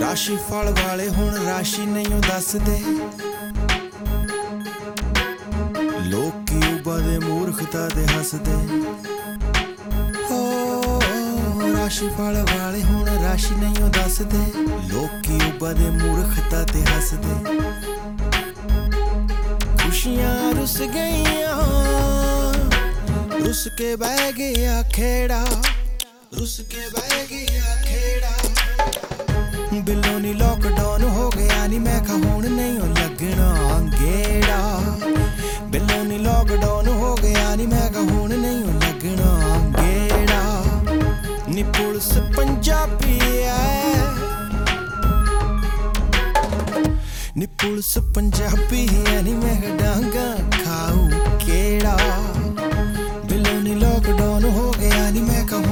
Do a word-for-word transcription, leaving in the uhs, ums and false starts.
राशि फल वाले हुण राशि नहीं दसदे, लोकी उबदे मूर्खता दे हसदे। हो राशि फल वाले हुण राशि नहीं दसदे, लोकी उबदे मूर्खता दे हसदे। खुशियां रुस गईयां, रुस के बह गया खेड़ा, रुस के बह गया खेड़ा। बिल्लो नी लॉकडाउन हो गया नी, मैं कहा हुण नहीं लगना गेड़ा। बिल्लो नी लॉकडाउन हो गया नी, मैं कहा हुण नहीं लगना गेड़ा। नी पुलिस पंजाबी है, नी पुलिस पंजाबी है नी, मैं डांगा खाऊ केड़ा। बिल्लो नी लॉकडाउन हो गया नी, मैं कहा